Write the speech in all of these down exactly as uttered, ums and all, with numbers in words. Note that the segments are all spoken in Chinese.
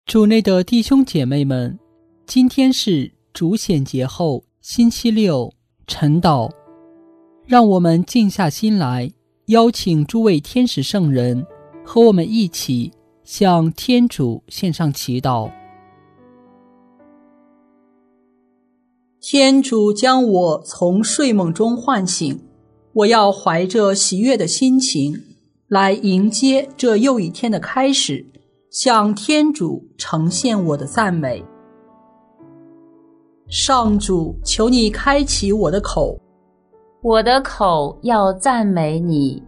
主内的弟兄姐妹们，今天是主显节后星期六晨祷，让我们静下心来，邀请诸位天使圣人和我们一起向天主献上祈祷。天主将我从睡梦中唤醒，我要怀着喜悦的心情来迎接这又一天的开始，向天主呈现我的赞美。上主，求你开启我的口， 我的口要赞美你。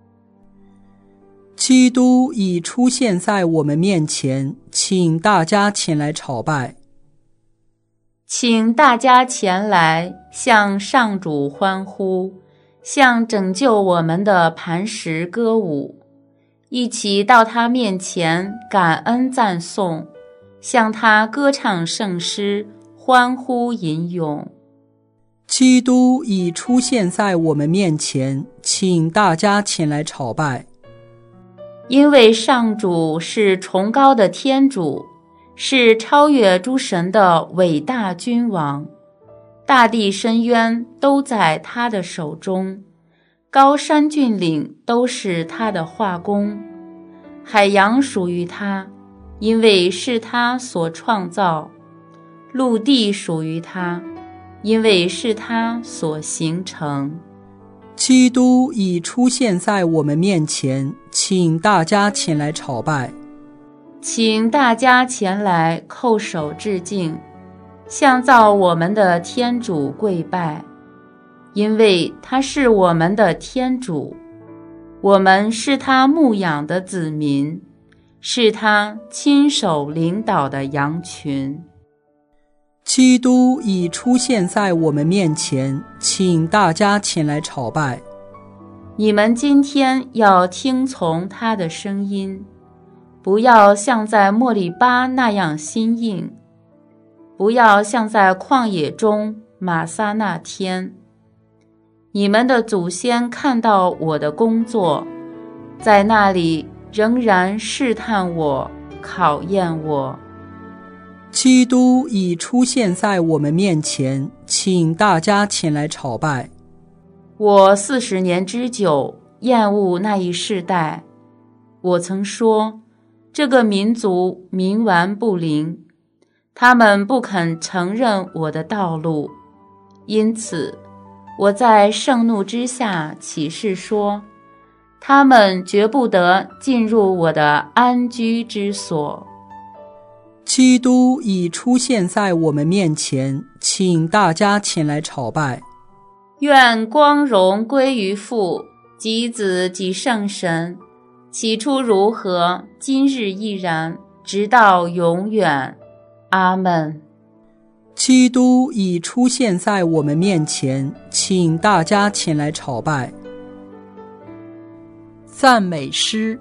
基督已出现在我们面前，请大家前来朝拜。 请大家前来向上主欢呼，向拯救我们的磐石歌舞，一起到他面前感恩赞颂，向他歌唱圣诗，欢呼吟咏。 基督已出现在我们面前，请大家前来朝拜。 因为上主是崇高的天主，是超越诸神的伟大君王，大地深渊都在他的手中，高山峻岭都是他的画工，海洋属于他，因为是他所创造；陆地属于他，因为是他所形成。 基督已出现在我们面前，请大家前来朝拜。 请大家前来叩首致敬，向造我们的天主跪拜，因为他是我们的天主，我们是他牧养的子民，是他亲手领导的羊群。 基督已出现在我们面前，请大家前来朝拜。 你们今天要听从他的声音，不要像在莫利巴那样心硬，不要像在旷野中玛撒那天。你们的祖先看到我的工作，在那里仍然试探我，考验我。 基督已出现在我们面前，请大家前来朝拜。 我四十年之久厌恶那一世代，我曾说，这个民族冥顽不灵，他们不肯承认我的道路，因此我在盛怒之下起誓说，他们绝不得进入我的安居之所。 基督已出现在我们面前，请大家前来朝拜。 愿光荣归于父及子及圣神，起初如何，今日亦然，直到永远。阿们。 基督已出现在我们面前，请大家前来朝拜。赞美诗。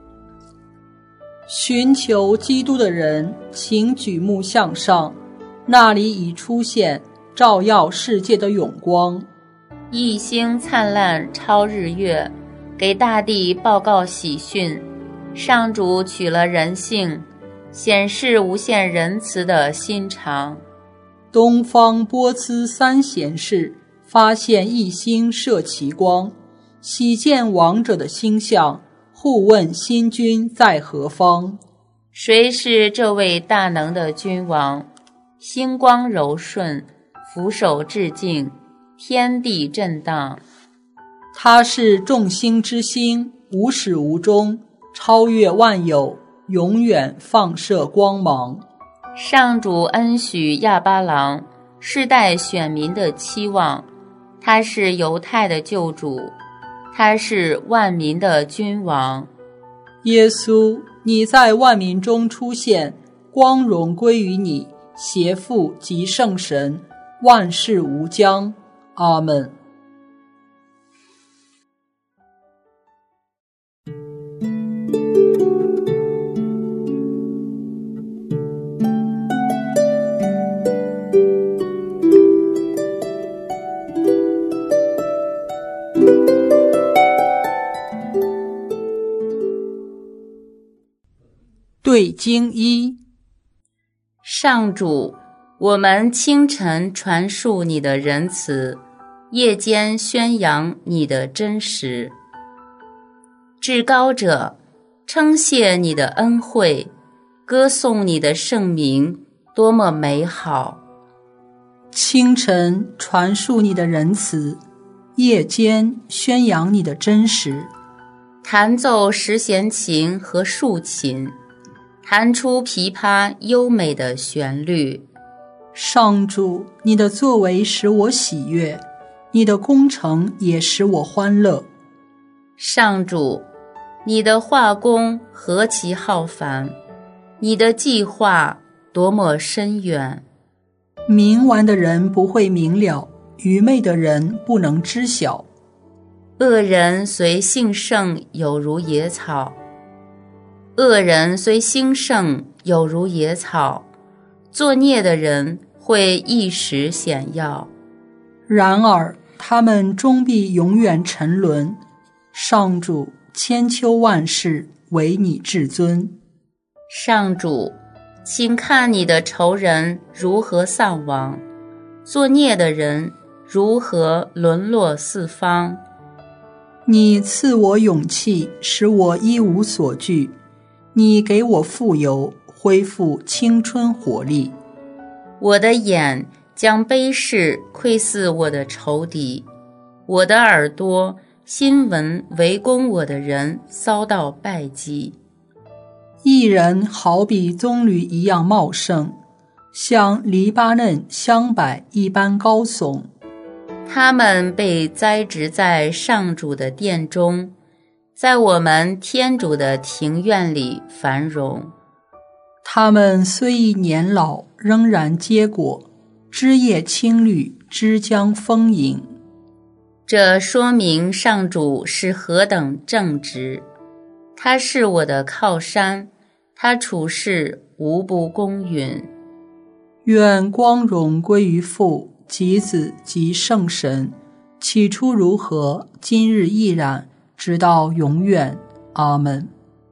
寻求基督的人，请举目向上，那里已出现照耀世界的永光。 一星灿烂超日月，给大地报告喜讯。上主取了人性，显示无限仁慈的心肠。 东方波斯三贤士发现一星射其光，喜见王者的星象，互问新君在何方。 谁是这位大能的君王？星光柔顺，俯首致敬，天地震荡。 他是众星之星，无始无终，超越万有，永远放射光芒。 上主恩许亚巴郎，世代选民的期望。他是犹太的救主，他是万民的君王。 耶稣，你在万民中出现，光荣归于你，协父及圣神，万事无疆。阿们。对经一， 上主，我们清晨传述你的仁慈，夜间宣扬你的真实。至高者，称谢你的恩惠，歌颂你的圣名，多么美好！ 清晨传述你的仁慈，夜间宣扬你的真实。 弹奏十弦琴和竖琴，弹出琵琶优美的旋律。 上主，你的作为使我喜悦，你的工程也使我欢乐。 上主，你的画工何其浩繁，你的计划多么深远。 明顽的人不会明了，愚昧的人不能知晓。 恶人虽兴盛，有如野草；恶人虽兴盛，有如野草，作孽的人会一时显耀。 然而他们终必永远沉沦。上主，千秋万世唯你至尊。 上主，请看你的仇人如何丧亡，作孽的人如何沦落四方。 你赐我勇气，使我一无所惧。你给我富有，恢复青春活力。 我的眼将卑视窥伺我的仇敌，我的耳朵新闻围攻我的人遭到败绩。 一人好比棕榈一样茂盛，像黎巴嫩香柏一般高耸。 他们被栽植在上主的殿中，在我们天主的庭院里繁荣。 他们虽已年老，仍然结果，枝叶青绿，枝浆丰盈。 这说明上主是何等正直，他是我的靠山，他处事无不公允。 愿光荣归于父及子及圣神，起初如何，今日亦然，直到永远。阿们。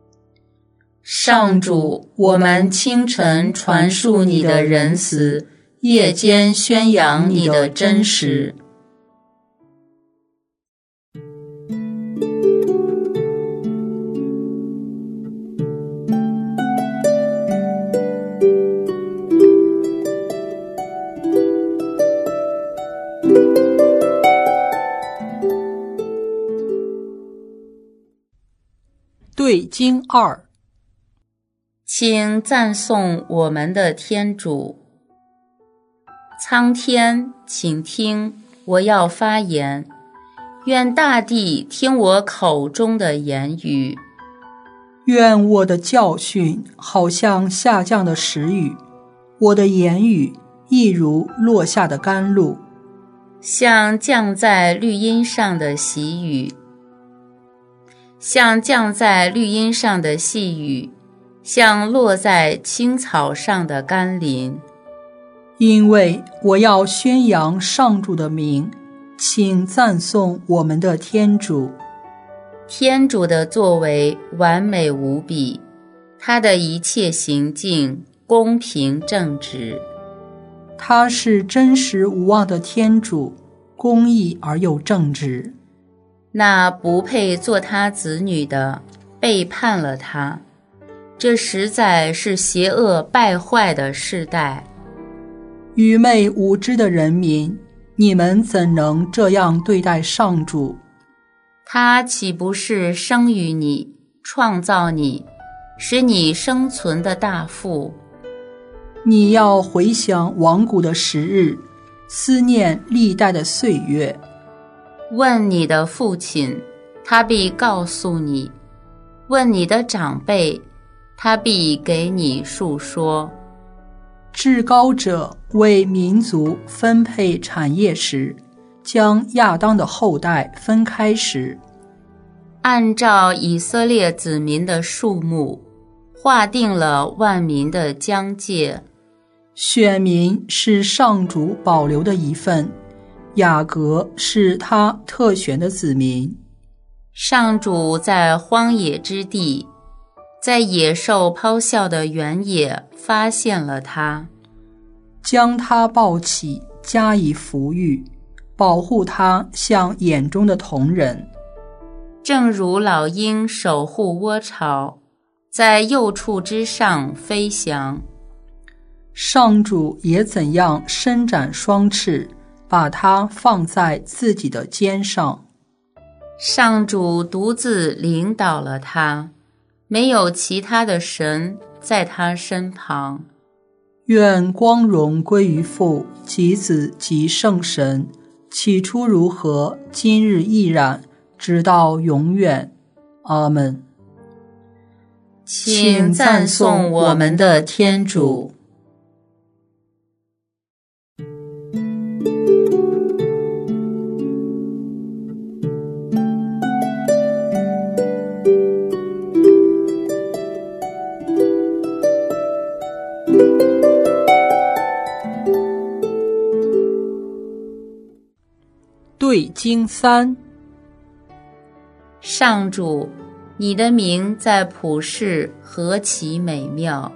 上主，我们清晨传述你的仁慈，夜间宣扬你的真实。 对经二， 请赞颂我们的天主。苍天，请听，我要发言，愿大地听我口中的言语。 愿我的教训好像下降的时雨，我的言语亦如落下的甘露， 像降在绿荫上的细雨，像降在绿荫上的细雨，像落在青草上的甘霖。 因为我要宣扬上主的名，请赞颂我们的天主。 天主的作为完美无比，他的一切行径公平正直。 他是真实无妄的天主，公义而又正直。 那不配做他子女的背叛了他，这实在是邪恶败坏的世代。 愚昧无知的人民，你们怎能这样对待上主？ 他岂不是生于你，创造你，使你生存的大父？ 你要回想亡古的时日，思念历代的岁月。 问你的父亲，他必告诉你；问你的长辈，他必给你述说。 至高者为民族分配产业时，将亚当的后代分开时， 按照以色列子民的数目，划定了万民的疆界。 选民是上主保留的一份，雅各是他特选的子民。 上主在荒野之地，在野兽咆哮的原野发现了他。 将他抱起，加以抚育，保护他像眼中的瞳人。 正如老鹰守护窝巢，在幼畜之上飞翔， 上主也怎样伸展双翅，把它放在自己的肩上。 上主独自领导了他，没有其他的神在他身旁。 愿光荣归于父及子及圣神，起初如何，今日亦然，直到永远。阿们。 请赞颂我们的天主。 对经三。 上主，你的名在普世何其美妙！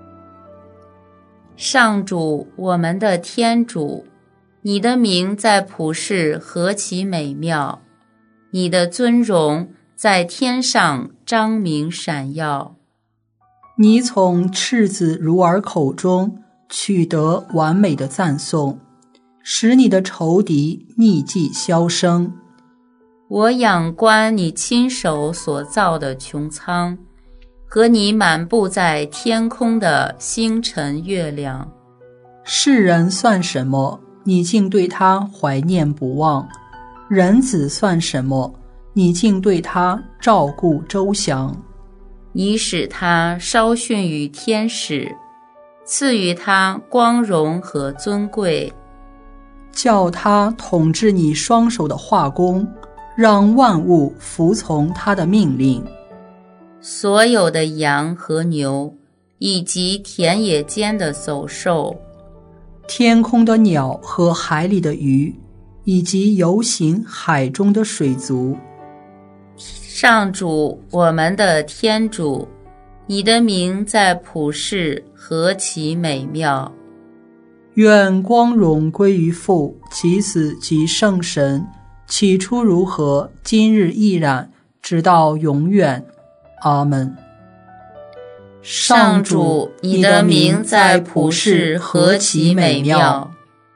上主，我们的天主，你的名在普世何其美妙！你的尊荣在天上彰明闪耀。 你从赤子乳儿口中取得完美的赞颂，使你的仇敌匿迹销声。 我仰观你亲手所造的穹苍，和你满布在天空的星辰月亮。 世人算什么？你竟对他怀念不忘；人子算什么？你竟对他照顾周详。 你使他稍逊于天使，赐予他光荣和尊贵， 叫他统治你双手的画工，让万物服从他的命令。 所有的羊和牛，以及田野间的走兽， 天空的鸟和海里的鱼，以及游行海中的水族。 上主，我们的天主，你的名在普世何其美妙！ 愿光荣归于父及子及圣神，起初如何，今日亦然，直到永远。阿们。 上主，你的名在普世何其美妙！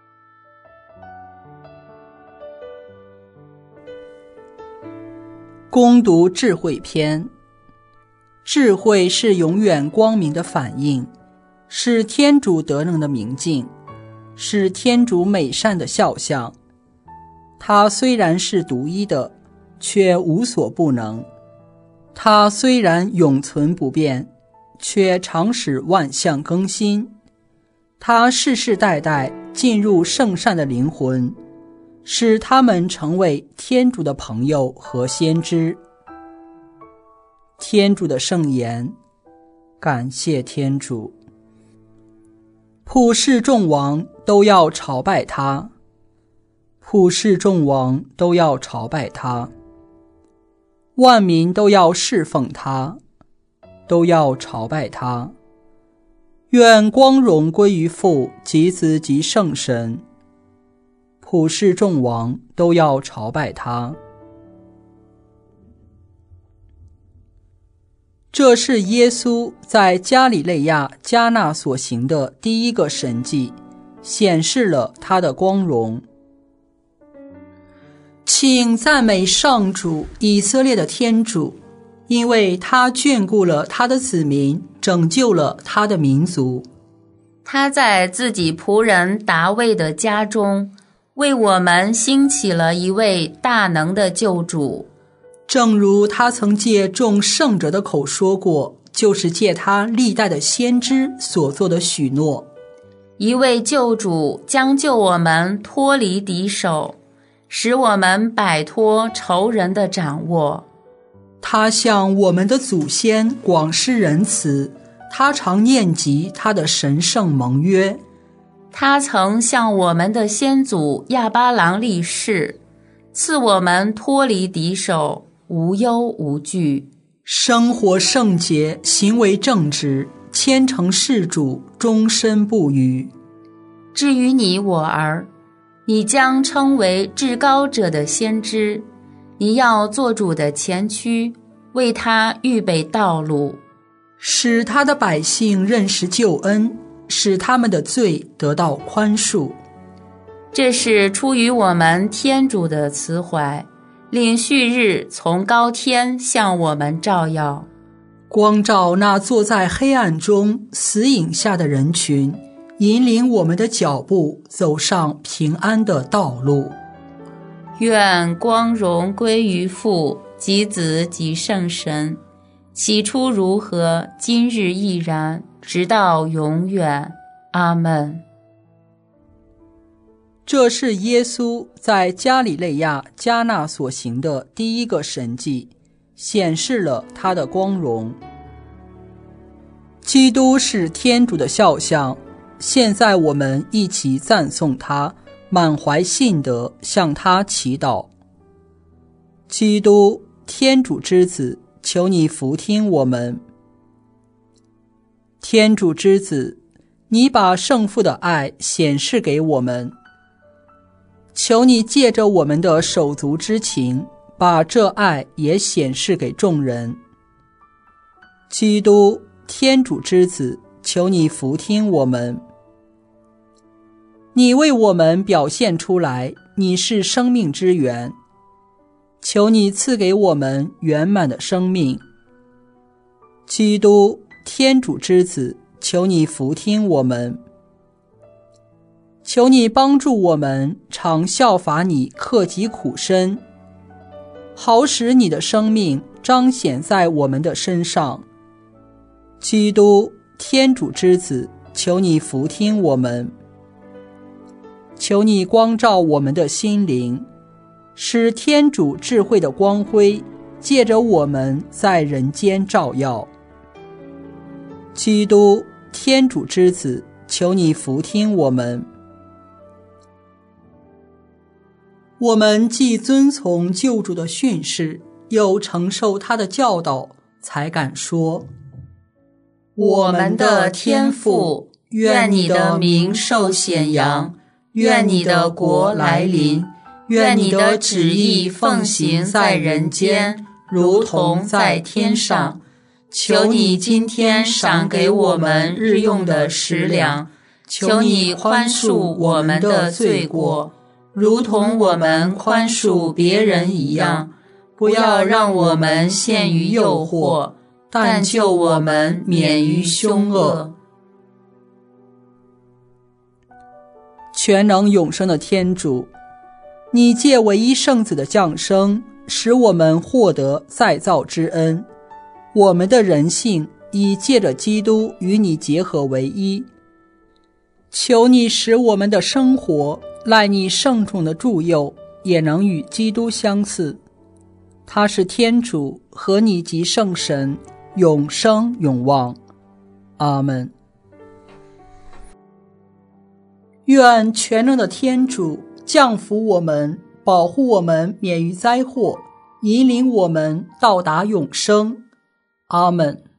恭读智慧篇。智慧是永远光明的反应，是天主德能的明镜，是天主美善的肖像。它虽然是独一的，却无所不能；它虽然永存不变，却常使万象更新。它世世代代进入圣善的灵魂，使他们成为天主的朋友和先知。天主的圣言，感谢天主。普世众王都要朝拜他，普世众王都要朝拜他，万民都要侍奉他，都要朝拜他。愿光荣归于父及子及圣神，普世众王都要朝拜他。这是耶稣在加里肋亚迦纳所行的第一个神迹，显示了他的光荣。请赞美上主，以色列的天主，因为他眷顾了他的子民，拯救了他的民族。 他在自己仆人达味的家中，为我们兴起了一位大能的救主。 正如他曾借众圣者的口说过，就是借他历代的先知所做的许诺。 一位救主将救我们脱离敌手，使我们摆脱仇人的掌握。 他向我们的祖先广施仁慈，他常念及他的神圣盟约。 他曾向我们的先祖亚巴郎立誓，赐我们脱离敌手，无忧无惧， 生活圣洁，行为正直，虔诚事主，终身不渝。 至于你我儿，你将称为至高者的先知，你要做主的前驱，为他预备道路， 使他的百姓认识救恩，使他们的罪得到宽恕。 这是出于我们天主的慈怀，令旭日从高天向我们照耀， 光照那坐在黑暗中死影下的人群，引领我们的脚步走上平安的道路。 愿光荣归于父及子及圣神，起初如何，今日亦然，直到永远。阿们。 这是耶稣在加里肋亚迦纳所行的第一个神迹，显示了他的光荣。基督是天主的肖像，现在我们一起赞颂他，满怀信德向他祈祷。基督，天主之子，求你俯听我们。天主之子，你把圣父的爱显示给我们，求你借着我们的手足之情，把这爱也显示给众人。基督，天主之子，求你俯听我们。你为我们表现出来，你是生命之源，求你赐给我们圆满的生命。基督，天主之子，求你俯听我们。求你帮助我们常效法你克己苦身，好使你的生命彰显在我们的身上。基督，天主之子，求你俯听我们。求你光照我们的心灵，使天主智慧的光辉借着我们在人间照耀。基督，天主之子，求你俯听我们。我们既遵从救主的训示，又承受他的教导，才敢说： 我们的天父，愿你的名受显扬，愿你的国来临，愿你的旨意奉行在人间，如同在天上。求你今天赏给我们日用的食粮，求你宽恕我们的罪过，如同我们宽恕别人一样，不要让我们陷于诱惑，但救我们免于凶恶。 全能永生的天主，你借唯一圣子的降生，使我们获得再造之恩，我们的人性已借着基督与你结合为一。求你使我们的生活赖你圣宠的助佑，也能与基督相似。他是天主，和你及圣神，永生永望。阿们。愿全能的天主降福我们，保护我们免于灾祸，引领我们到达永生。阿们。